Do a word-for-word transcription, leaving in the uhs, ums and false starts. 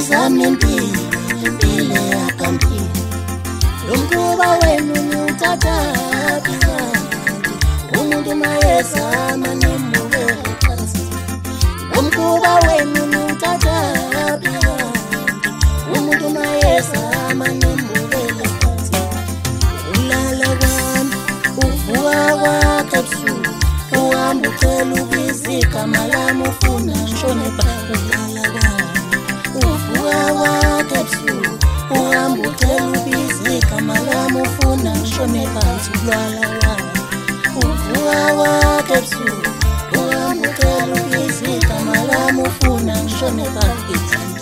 zami impilo impilo yaphambili lomkhuba wenu niwuthathaphi umuntu mayezama nimubeke phansi lomkhuba wenu niwuthathaphi umuntu mayezama nimubeke phansi ulala kwami uvuka kwakhe ebusuku uhamba ucela ukizigama lami ufuna ngishone ulala kwami uvuka kwakhe ebusuku uhamba ucela ukizigama lami ufuna ngishone phansi ulala kwami uvuka kwakhe ebusuku uhamba ucela ukizigama lami ufuna ngishone phansi